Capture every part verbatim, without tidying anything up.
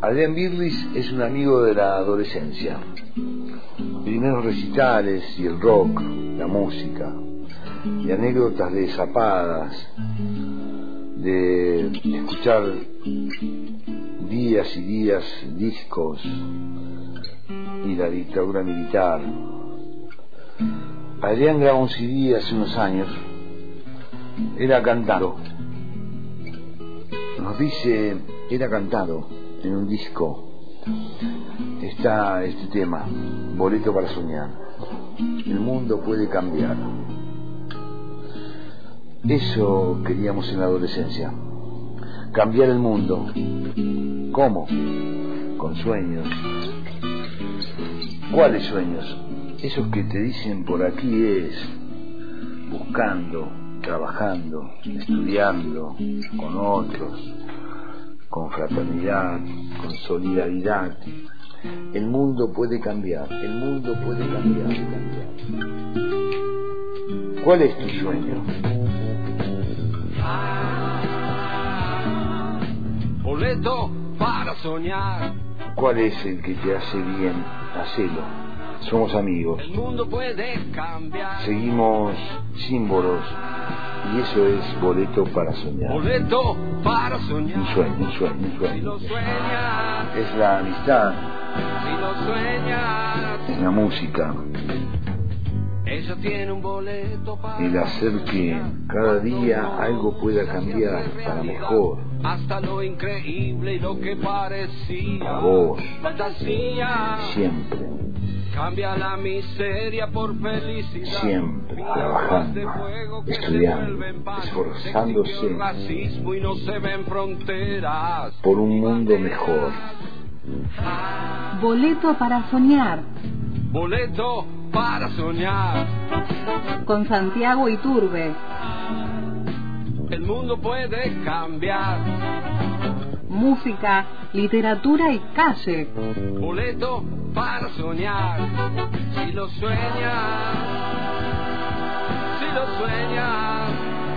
Adrián Birlis es un amigo de la adolescencia. Primeros recitales y el rock, la música, y anécdotas de zapadas, de escuchar días y días discos y la dictadura militar. Adrián grabó un C D hace unos años, era cantado, nos dice, era cantado en un disco. Está este tema, Boleto para soñar. El mundo puede cambiar. Eso queríamos en la adolescencia, cambiar el mundo. ¿Cómo? Con sueños. ¿Cuáles sueños? Esos que te dicen por aquí es, buscando, trabajando, estudiando, con otros, con fraternidad, con solidaridad. El mundo puede cambiar, el mundo puede cambiar, cambiar. ¿Cuál es tu sueño? Ah, boleto para soñar. ¿Cuál es el que te hace bien? Hacelo. Somos amigos. El mundo puede cambiar. Seguimos símbolos. Y eso es boleto para soñar. Boleto para soñar. Un sueño, un sueño, un sueño. Si lo sueñas. Es la amistad. Si lo sueñas. Es la música. Ella tiene un boleto para El hacer que cada día algo pueda cambiar para mejor. Hasta lo increíble y lo que parecía Para vos. Fantasía. Siempre. Cambia la miseria por felicidad. Siempre trabajando, estudiando, esforzándose racismo y no se ven fronteras por un mundo mejor. Boleto para soñar. Boleto para soñar. Con Santiago Iturbe. El mundo puede cambiar. Música, literatura y calle. Boleto para soñar. Si lo sueñas, si lo sueñas.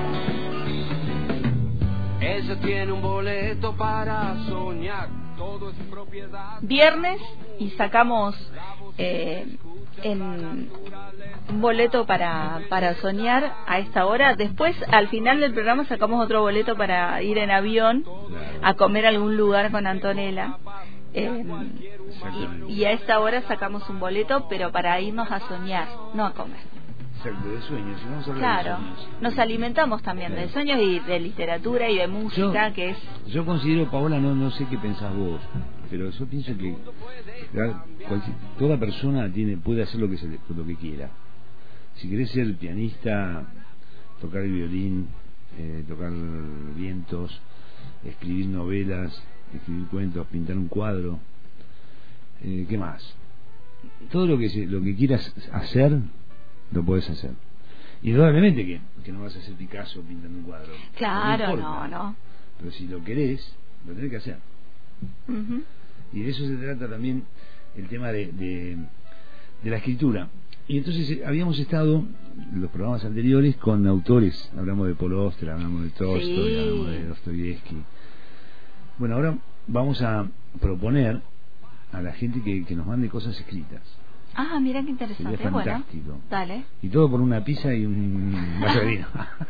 Ella tiene un boleto para soñar. Todo es propiedad. Viernes y sacamos eh, en un boleto para, para soñar a esta hora. Después, al final del programa, sacamos otro boleto para ir en avión a comer a algún lugar con Antonella. Eh, y, y a esta hora sacamos un boleto, pero para irnos a soñar, no a comer. Exacto, de sueños. Vamos a hablar Claro, de sueños. nos alimentamos también claro. de sueños y de literatura y de música, yo, que es... Yo considero, Paola, no no sé qué pensás vos, pero yo pienso que cualquier, toda persona tiene puede hacer lo que se le, lo que quiera. Si querés ser pianista, tocar el violín, eh, tocar vientos, escribir novelas, escribir cuentos, pintar un cuadro, eh, ¿qué más? Todo lo que se, lo que quieras hacer lo puedes hacer. Indudablemente que, que no vas a ser Picasso pintando un cuadro. Claro, no, no, no. Pero si lo querés, lo tenés que hacer. Uh-huh. Y de eso se trata también el tema de, de, de la escritura. Y entonces eh, habíamos estado en los programas anteriores con autores. Hablamos de Paul Auster, hablamos de Tolstoy, sí. hablamos de Dostoyevsky. Bueno, ahora vamos a proponer a la gente que, que nos mande cosas escritas. Ah, mira qué interesante. Sería fantástico. Bueno, dale. Y todo por una pizza y un vaso de vino.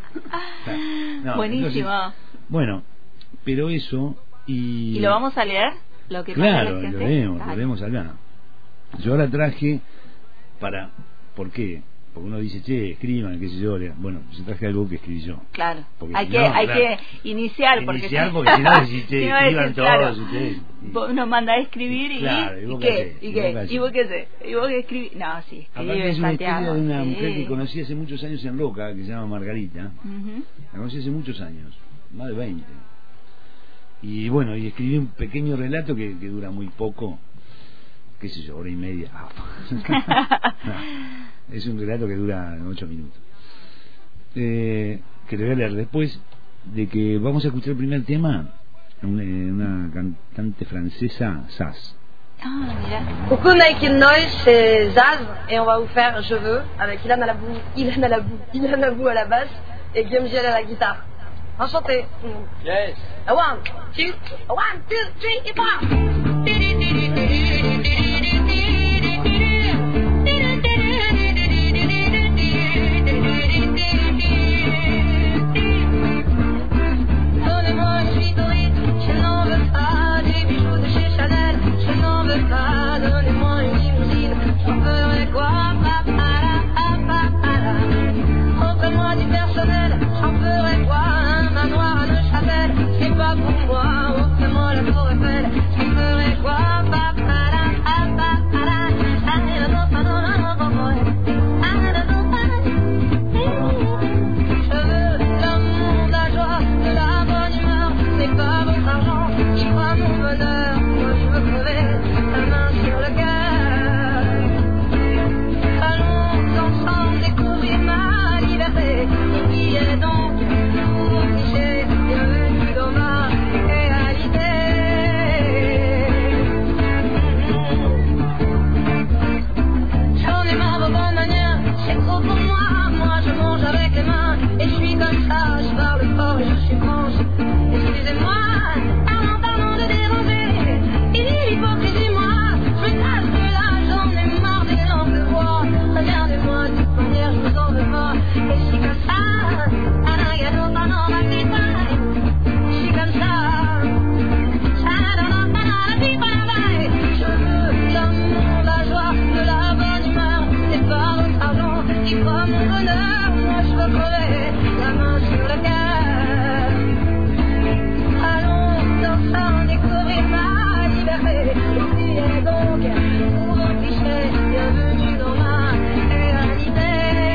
No, buenísimo. Entonces, bueno, pero eso y... ¿Y lo vamos a leer? Lo que claro, lo leemos, lo leemos acá. Yo ahora traje para... ¿Por qué? Porque uno dice, che, escriban, qué sé yo. Bueno, yo traje algo que escribí yo. Claro, porque hay, si que, no, hay claro, que iniciar. Porque iniciar porque si no, decís, che, si no escriban decís, todos claro, ustedes. Y... Uno manda a escribir y, claro, y, ¿y vos qué, qué, y y qué, vos y vos qué sé, y vos qué escribís. No, sí, aparte escribe es una Santiago, historia de una sí. mujer que conocí hace muchos años en Roca, que se llama Margarita. Uh-huh. La conocí hace muchos años, más de veinte. Y bueno, y escribí un pequeño relato que, que dura muy poco, qué sé yo, hora y media. No, es un relato que dura ocho minutos. Eh, que le voy a leer después de que vamos a escuchar el primer tema, una, una cantante francesa, Zaz. Ah, mira. Coucou Mike and Noise, c'est Zaz et on va vous faire Je veux avec Ilan Alabou, Ilan Alabou, Ilan Abou à la basse et Guillaume Giel à la guitare. Enchanté. Yes. A one, two, a one, two, three, et four. de toute manière, je vous en veux pas. Et je suis comme ça, à la gâteau pendant ma petite paille. Je suis comme ça, à la petite paille. Je veux l'amour, la joie, de la bonne humeur. C'est pas votre argent qui fera mon bonheur. Moi je veux crever, la main sur le cœur. Allons dansant, découvrir ma liberté. Oubliez donc tous vos clichés. Bienvenue dans ma réalité.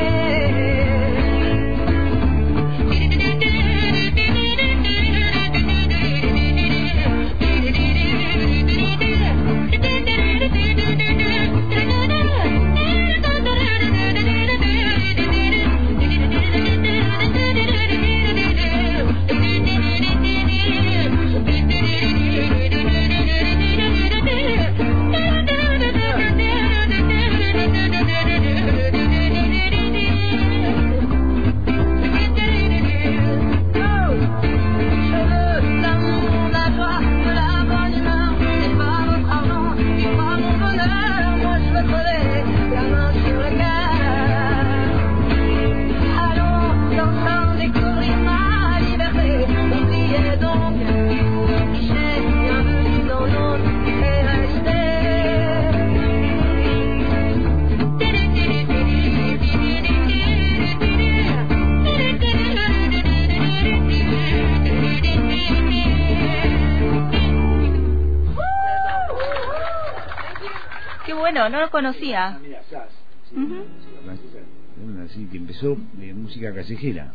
Bueno, no lo conocía. Ah, mira, Sass, sí, Uh-huh. música francesa, así que empezó de música callejera.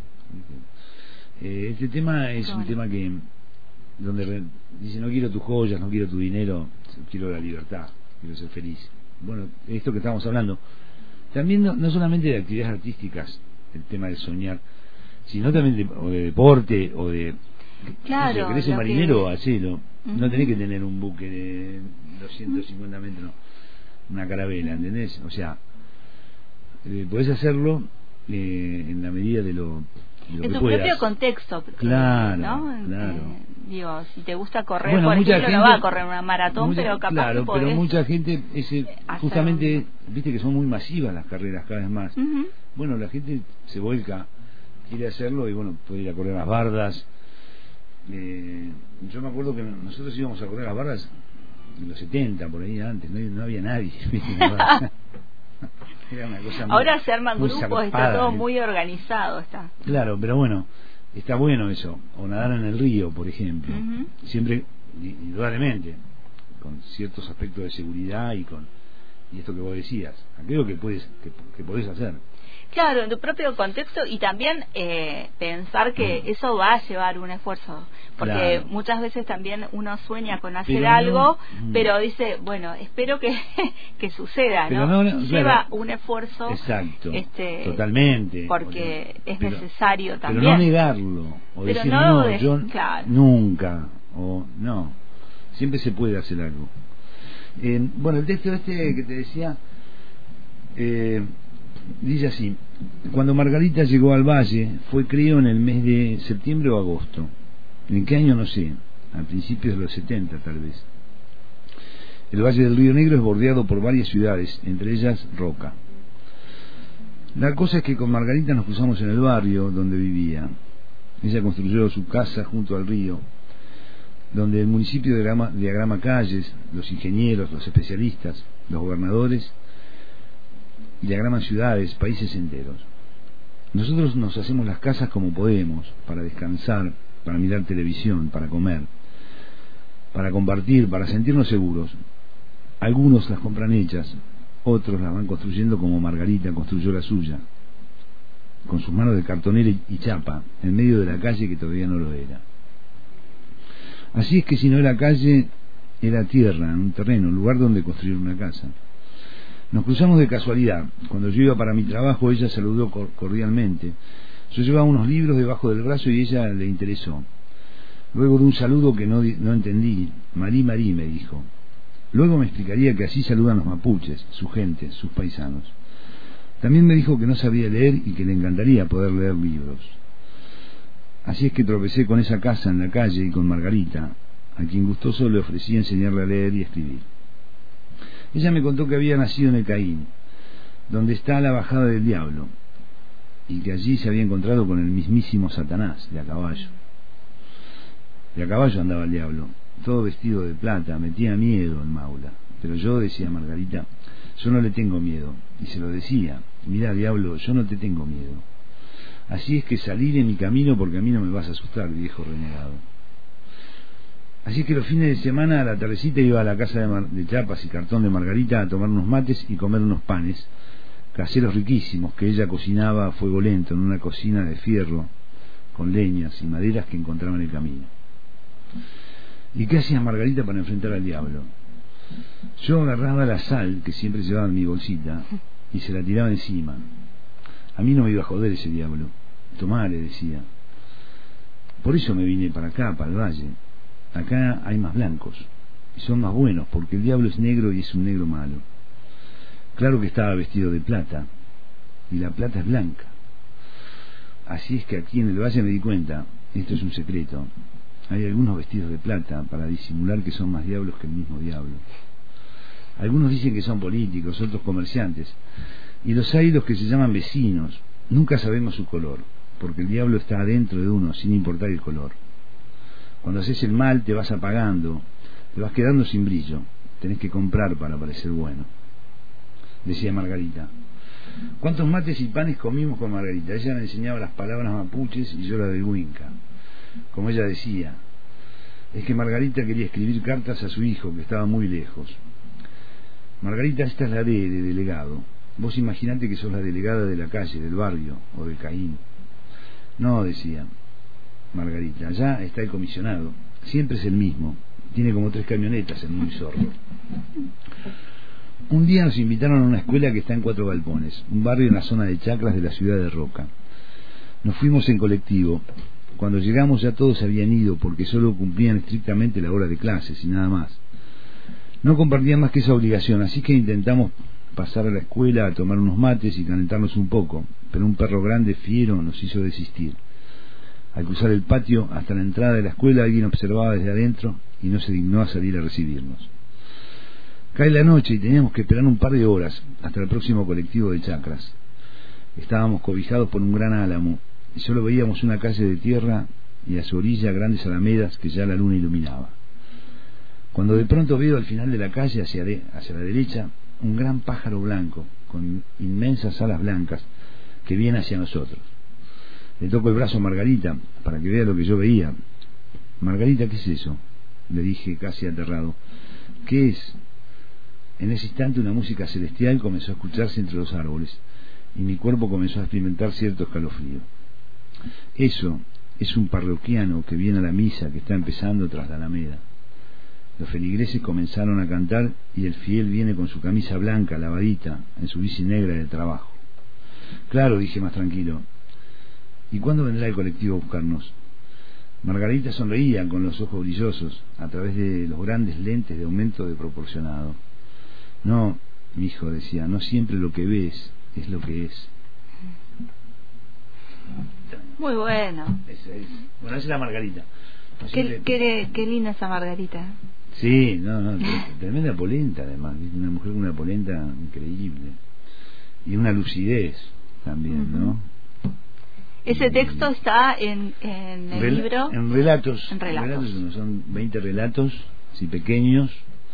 Eh, este tema es un tema que donde re, dice no quiero tus joyas, no quiero tu dinero, quiero la libertad, quiero ser feliz. Bueno, esto que estamos hablando, también no, no solamente de actividades artísticas, el tema de soñar, sino también de, o de deporte o de claro, si querés ser marinero, que... hacelo. Uh-huh. No tenés que tener un buque de doscientos cincuenta metros, una carabela, ¿entendés? O sea, eh, podés hacerlo eh, en la medida de lo, de lo en que tu puedas. propio contexto, Claro, ¿no? claro. Eh, digo, si te gusta correr, Bueno, por mucha ejemplo, gente, no va a correr una maratón, mucha, pero capaz claro, que podés pero mucha gente, ese, hacer justamente, un... viste que son muy masivas las carreras cada vez más. Uh-huh. Bueno, la gente se vuelca, quiere hacerlo y bueno, puede ir a correr las bardas. Eh, yo me acuerdo que nosotros íbamos a correr las bardas en los setenta, por ahí antes, no, no había nadie. Era una cosa muy, ahora se arman grupos, zarpada, está todo ¿eh? muy organizado. Está. Claro, pero bueno, está bueno eso. O nadar en el río, por ejemplo. Uh-huh. Siempre, indudablemente, con ciertos aspectos de seguridad y con y esto que vos decías, aquello que puedes que, que podés hacer. Claro, en tu propio contexto y también eh, pensar que mm. eso va a llevar un esfuerzo, porque claro. muchas veces también uno sueña con hacer pero algo, no, pero dice, bueno, espero que, que suceda, pero ¿no? no, no Lleva claro. un esfuerzo, exacto, este, totalmente, porque porque, es pero, necesario también. Pero no negarlo, o pero decir no, no, de, yo claro. nunca, o no, siempre se puede hacer algo. Eh, bueno, el texto este que te decía eh, dice así: cuando Margarita llegó al valle fue, creo, en el mes de septiembre o agosto. ¿En qué año? No sé, a principios de los setenta tal vez. El valle del Río Negro es bordeado por varias ciudades, entre ellas Roca. La cosa es que con Margarita nos cruzamos en el barrio donde vivía. Ella construyó su casa junto al río, donde el municipio diagrama, diagrama calles, los ingenieros, los especialistas, los gobernadores diagraman ciudades, países enteros. Nosotros nos hacemos las casas como podemos, para descansar, para mirar televisión, para comer, para compartir, para sentirnos seguros. Algunos las compran hechas, otros las van construyendo como Margarita construyó la suya, con sus manos de cartonera y chapa, en medio de la calle que todavía no lo era. Así es que si no era calle, era tierra, un terreno, un lugar donde construir una casa. Nos cruzamos de casualidad. Cuando yo iba para mi trabajo, ella saludó cordialmente. Yo llevaba unos libros debajo del brazo y ella le interesó. Luego de un saludo que no, no entendí, Marí, Marí, me dijo. Luego me explicaría que así saludan los mapuches, su gente, sus paisanos. También me dijo que no sabía leer y que le encantaría poder leer libros. Así es que tropecé con esa casa en la calle y con Margarita, a quien gustoso le ofrecía enseñarle a leer y escribir. Ella me contó que había nacido en el Caín, donde está la bajada del diablo, y que allí se había encontrado con el mismísimo Satanás, de a caballo. De a caballo andaba el diablo, todo vestido de plata, metía miedo en Maula. Pero yo, decía Margarita, yo no le tengo miedo, y se lo decía, mira diablo, yo no te tengo miedo. Así es que salí de mi camino porque a mí no me vas a asustar, viejo renegado. Así que los fines de semana a la tardecita iba a la casa de, Mar de chapas y cartón de Margarita a tomar unos mates y comer unos panes caseros riquísimos que ella cocinaba a fuego lento en una cocina de fierro con leñas y maderas que encontraba en el camino. ¿Y qué hacía Margarita para enfrentar al diablo? Yo agarraba la sal que siempre llevaba en mi bolsita y se la tiraba encima. A mí no me iba a joder ese diablo. Tomá, le decía. Por eso me vine para acá, para el valle. Acá hay más blancos y son más buenos porque el diablo es negro y es un negro malo. Claro que estaba vestido de plata y la plata es blanca. Así es que aquí en el valle me di cuenta, esto es un secreto, hay algunos vestidos de plata para disimular que son más diablos que el mismo diablo. Algunos dicen que son políticos, otros comerciantes, y los hay los que se llaman vecinos. Nunca sabemos su color, porque el diablo está adentro de uno sin importar el color. Cuando haces el mal te vas apagando, te vas quedando sin brillo, tenés que comprar para parecer bueno, decía Margarita. ¿Cuántos mates y panes comimos con Margarita? Ella me enseñaba las palabras mapuches y yo la del Huinca. Como ella decía, es que Margarita quería escribir cartas a su hijo que estaba muy lejos. Margarita, esta es la D de delegado. Vos imaginate que sos la delegada de la calle, del barrio o del Caín. No, decía Margarita, allá está el comisionado, siempre es el mismo, tiene como tres camionetas, el muy sordo. Un día nos invitaron a una escuela que está en Cuatro Galpones, un barrio en la zona de Chacras de la ciudad de Roca. Nos fuimos en colectivo. Cuando llegamos ya todos se habían ido porque solo cumplían estrictamente la hora de clases y nada más. No compartían más que esa obligación, así que intentamos pasar a la escuela a tomar unos mates y calentarnos un poco, pero un perro grande fiero nos hizo desistir. Al cruzar el patio hasta la entrada de la escuela alguien observaba desde adentro y no se dignó a salir a recibirnos. Cae la noche y teníamos que esperar un par de horas hasta el próximo colectivo de Chacras. Estábamos cobijados por un gran álamo y solo veíamos una calle de tierra y a su orilla grandes alamedas que ya la luna iluminaba. Cuando de pronto veo al final de la calle, hacia, de, hacia la derecha, un gran pájaro blanco con inmensas alas blancas que viene hacia nosotros. Le toco el brazo a Margarita para que vea lo que yo veía. Margarita, ¿qué es eso?, le dije casi aterrado. ¿Qué es? En ese instante una música celestial comenzó a escucharse entre los árboles y mi cuerpo comenzó a experimentar cierto escalofrío. Eso es un parroquiano que viene a la misa que está empezando tras la alameda. Los feligreses comenzaron a cantar y el fiel viene con su camisa blanca lavadita en su bici negra del trabajo. Claro, dije más tranquilo. ¿Y cuándo vendrá el colectivo a buscarnos? Margarita sonreía con los ojos brillosos a través de los grandes lentes de aumento de proporcionado. No, mi hijo, decía, no siempre lo que ves es lo que es. Muy bueno. Esa es. Bueno, esa es la Margarita. No Qué, siempre... qué, qué linda esa Margarita. Sí, no, no, tremenda polenta además, una mujer con una polenta increíble. Y una lucidez también, uh-huh. ¿no? Ese texto está en, en el Rel libro. En relatos. En relatos. relatos son veinte relatos, así pequeños.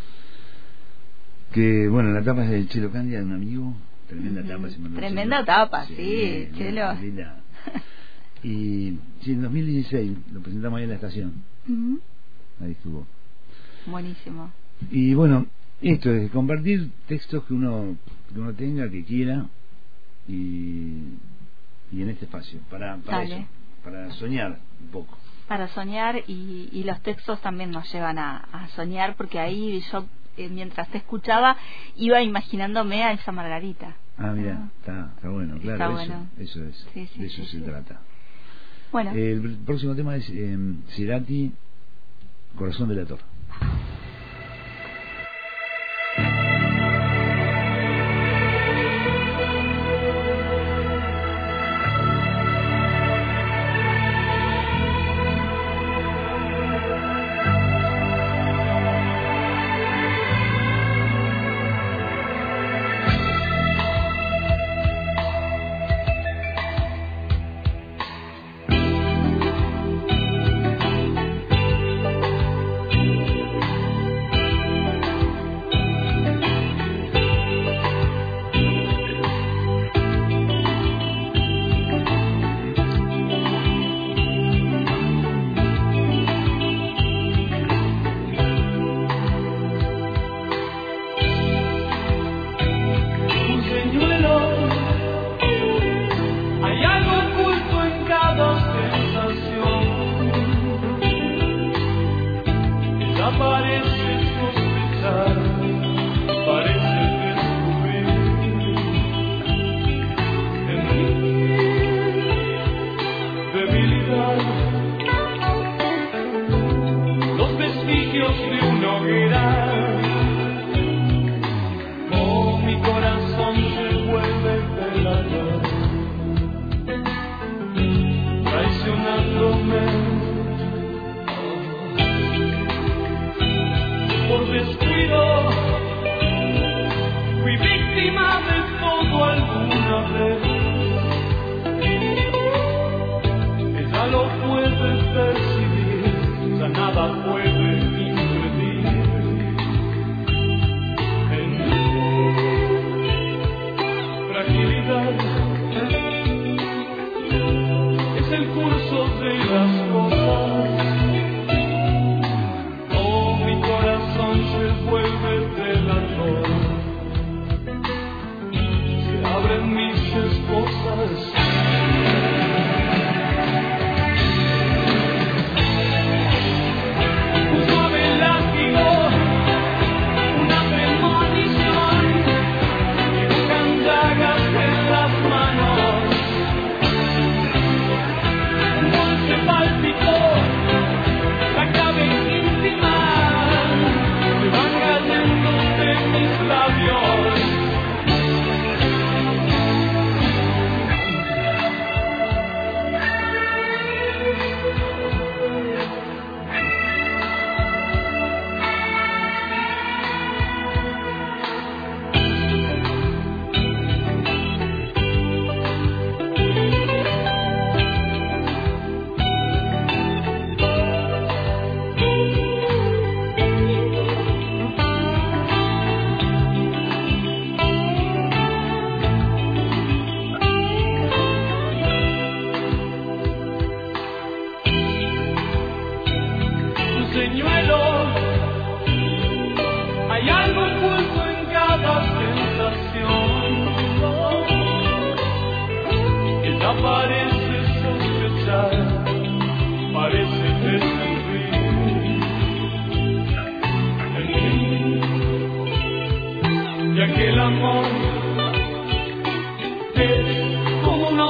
Que, bueno, la tapa es de Chelo Candia, de un amigo. Tremenda uh-huh. tapa. Si me Tremenda Chelo. tapa, sí, sí Chelo. Linda. Y sí, en dos mil dieciséis lo presentamos ahí en la estación. Uh-huh. Ahí estuvo. Buenísimo. Y bueno, esto es compartir textos que uno que uno tenga, que quiera, y, y en este espacio, para, para eso, para soñar un poco. Para soñar, y, y los textos también nos llevan a, a soñar, porque ahí yo, eh, mientras te escuchaba, iba imaginándome a esa Margarita. Ah, mira, ah. Está, está bueno, claro, está eso, bueno. eso es, sí, sí, de eso sí, se sí. trata. Bueno. El próximo tema es eh, Cerati, Corazón del Ator.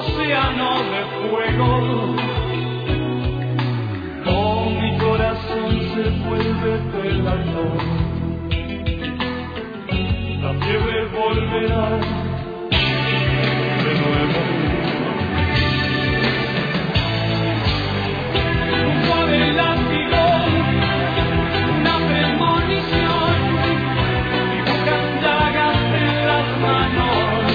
océano de fuego. Con mi corazón se vuelve pelador. La fiebre volverá de nuevo. Un suave látigo, una premonición, dibujan llagas en las manos.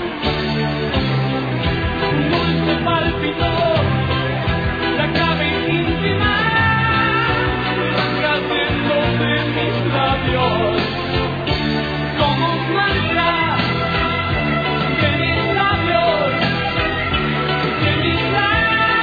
Un dulce palpito, la clave íntima, rasgando de mis labios, como un mantra de mis labios, de mis labios.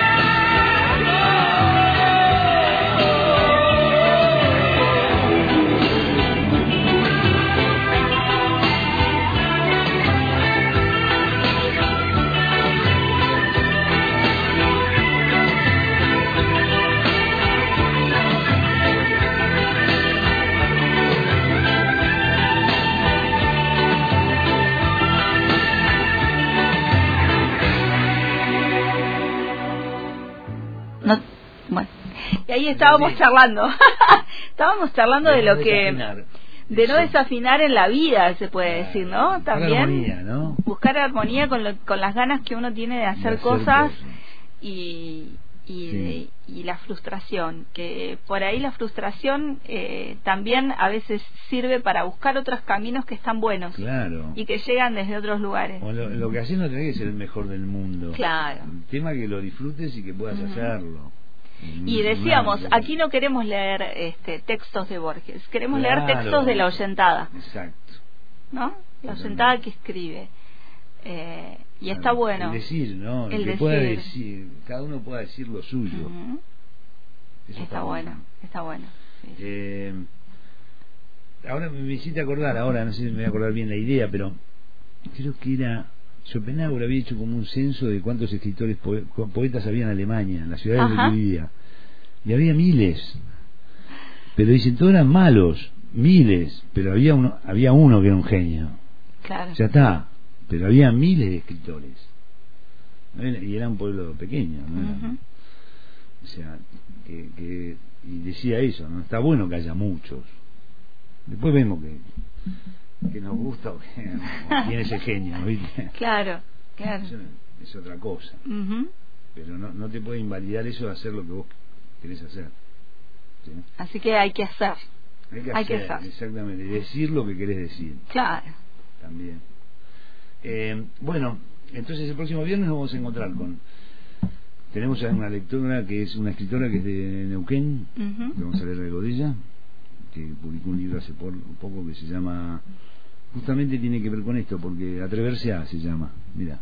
No, bueno, y ahí estábamos charlando, estábamos charlando de, de lo que, desafinar. de Eso. no desafinar en la vida, se puede decir, ¿no? Buscar También armonía, ¿no? buscar armonía con, lo, con las ganas que uno tiene de hacer, De hacer cosas, cosas. y y, Sí. y la frustración, que por ahí la frustración eh, también a veces sirve para buscar otros caminos que están buenos Claro. y que llegan desde otros lugares. O lo, lo que haces no tiene que ser el mejor del mundo. Claro. El tema es que lo disfrutes y que puedas Ujú. hacerlo. Y decíamos, aquí no queremos leer este, textos de Borges, queremos Claro. leer textos de la oyentada, Exacto. ¿no? La oyentada que escribe. Eh, y Claro. está bueno. El decir, ¿no? El que decir. pueda decir, cada uno pueda decir lo suyo. Ujú. Eso Está bueno, está bueno. Sí, sí. Eh, ahora me hiciste acordar, ahora no sé si me voy a acordar bien la idea, pero creo que era Schopenhauer había hecho como un censo de cuántos escritores poe- poetas había en Alemania, en la ciudad Ajá. donde vivía, y había miles, pero dicen todos eran malos, miles, pero había uno, había uno que era un genio, Claro. ya está, pero había miles de escritores. ¿No? Y era un pueblo pequeño, ¿no? Era- Ujú. o sea, que, que y decía eso, no está bueno que haya muchos. Después vemos que que nos gusta o que o quién es el genio, ¿viste? Claro, claro. Eso es otra cosa, Ujú. pero no no te puede invalidar eso de hacer lo que vos querés hacer. ¿Sí? Así que hay que hacer. Hay que Hay que hacer, hacer. exactamente, decir lo que querés decir Claro. también. Eh, bueno, entonces el próximo viernes nos vamos a encontrar con tenemos a una lectora que es una escritora que es de Neuquén, Ujú. que vamos a leer algo de ella, que publicó un libro hace por, un poco que se llama, justamente tiene que ver con esto, porque Atreverse a se llama, mira.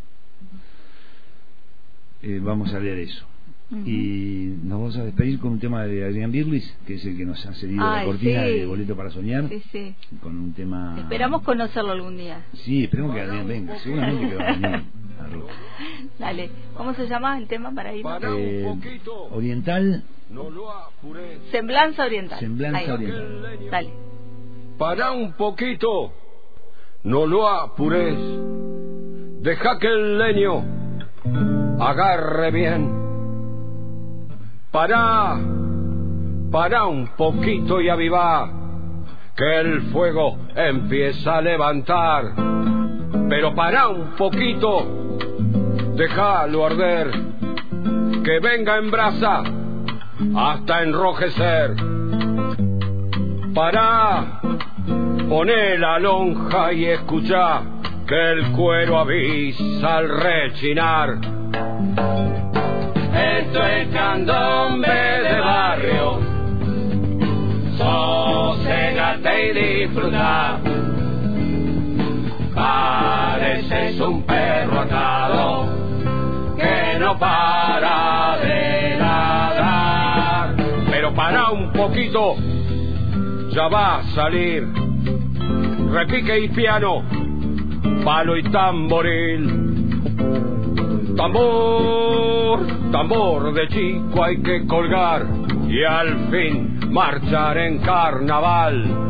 Eh, vamos a leer eso. Ujú. Y nos vamos a despedir con un tema de Adrián Birlis, que es el que nos ha cedido la Ay, cortina sí. de Boleto para Soñar, Sí, sí. con un tema... Esperamos conocerlo algún día. Sí, esperemos que Adrián venga, seguramente que va a venir a Roca. Dale. ¿Cómo se llama el tema para ir? Para Eh, un poquito, oriental, no lo apures. Semblanza oriental. Semblanza Ahí va. oriental. Dale. Para un poquito, no lo apures. Deja que el leño agarre bien. Para, para un poquito y aviva, que el fuego empieza a levantar. Pero para un poquito, déjalo arder, que venga en brasa hasta enrojecer. Para, poné la lonja y escucha que el cuero avisa al rechinar. Esto es candombe de barrio, soségate y disfruta. Pareces un perro atado que no para de ladrar. Pero para un poquito, ya va a salir repique y piano, palo y tamboril. Tambor, tambor de chico hay que colgar y al fin marchar en carnaval.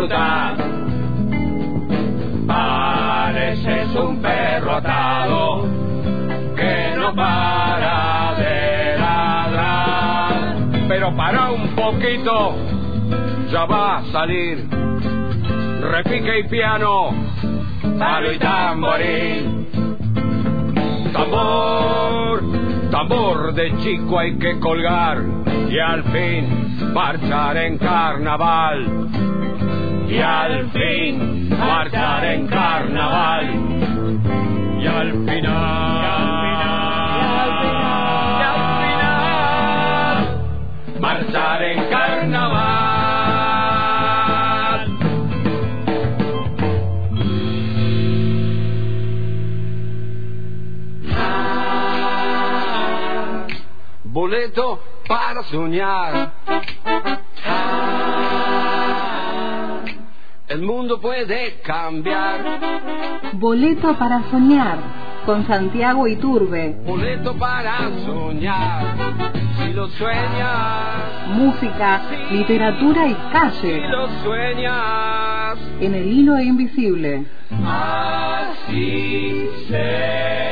disfrutar. Pareces un perro atado que no para de ladrar. Pero para un poquito, ya va a salir repique y piano, palo y tamborín. Tambor, tambor de chico hay que colgar y al fin marchar en carnaval. Y al fin marchar en carnaval. Y al final, y al final, y al final, marchar en carnaval. Boleto para soñar. El mundo puede cambiar. Boleto para soñar, con Santiago Iturbe. Boleto para soñar. Si lo sueñas. Música, literatura y calle. Si lo sueñas. En el hilo invisible. Así será.